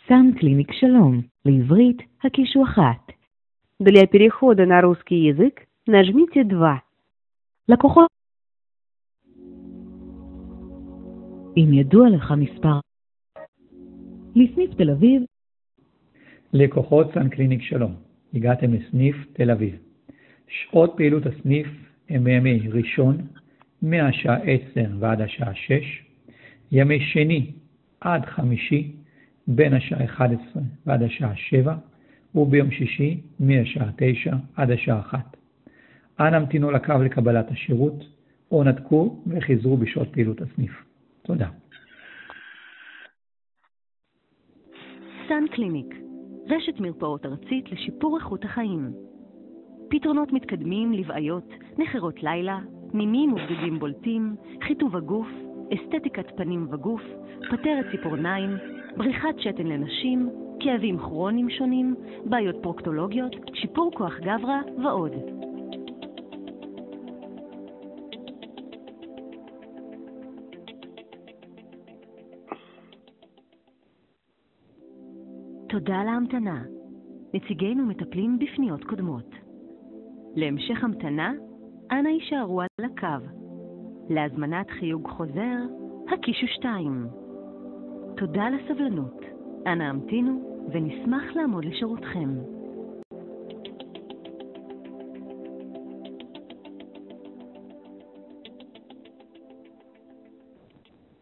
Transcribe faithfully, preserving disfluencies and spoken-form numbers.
Sun Clinic שלום, לעברית הקישו אחת. Для перехода на русский язык нажмите два. לקוחות. אם ידוע לך מספר. לסניף תל אביב. לקוחות סן קליניק שלום, הגעתם לסניף תל אביב. שעות פעילות הסניף הם בימי ראשון, מהשעה עשר ועד השעה שש, ימי שני עד חמישי, בין השעה אחת עשרה ועד השעה שבע, וביום שישי מהשעה תשע עד השעה אחת. אנא המתינו לקו לקבלת השירות, או נתקו וחיזרו בשעות פעילות הסניף. תודה. סן קליניק, רשת מרפאות ארצית לשיפור איכות החיים. פתרונות מתקדמים לבעיות, נחירות לילה, מימים ובגדים בולטים, חיטוב הגוף, אסתטיקת פנים וגוף, פטרת ציפורניים, בריחת שתן לנשים, כאבים כרוניים שונים, בעיות פרוקטולוגיות, שיפור כוח גברה ועוד. תודה על ההמתנה. נציגינו מטפלים בפניות קודמות. להמשך המתנה, אנא יישארו על הקו. להזמנת חיוג חוזר, הקישו שתיים. תודה על הסבלנות. אנא המתינו ונשמח לעמוד לשירותכם.